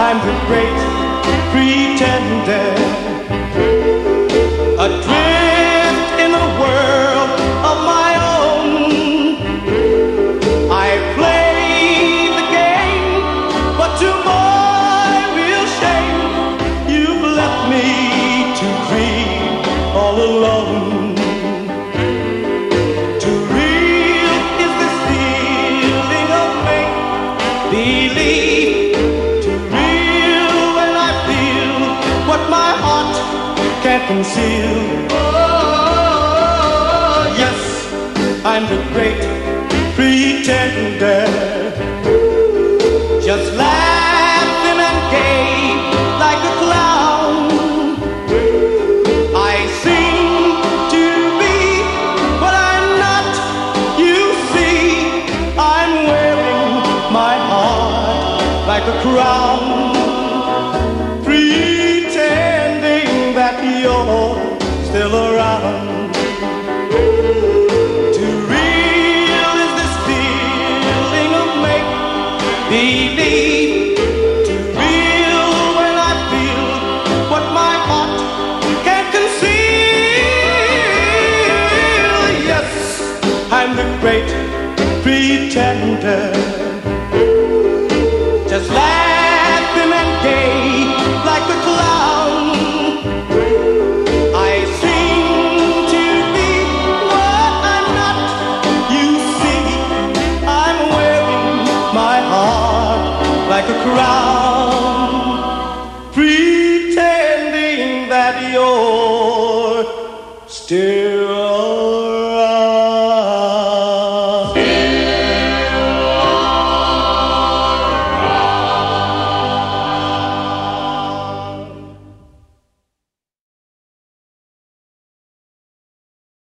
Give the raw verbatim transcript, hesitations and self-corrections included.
I'm the great pretender, adrift in a world of my own. I play the game, but to my real shame, you've left me to dream all alone. Too real is this feeling of make-believe. My heart can't conceal. Oh, yes, I'm the great pretender, just laughing and gay like a clown. I seem to be what I'm not. You see, I'm wearing my heart like a crown. You're still around. Too real is this feeling of make-believe. Too real when I feel what my heart can't conceal. Yes, I'm the great pretender, just laughing and gay like a clown. Like a crown, pretending that you're still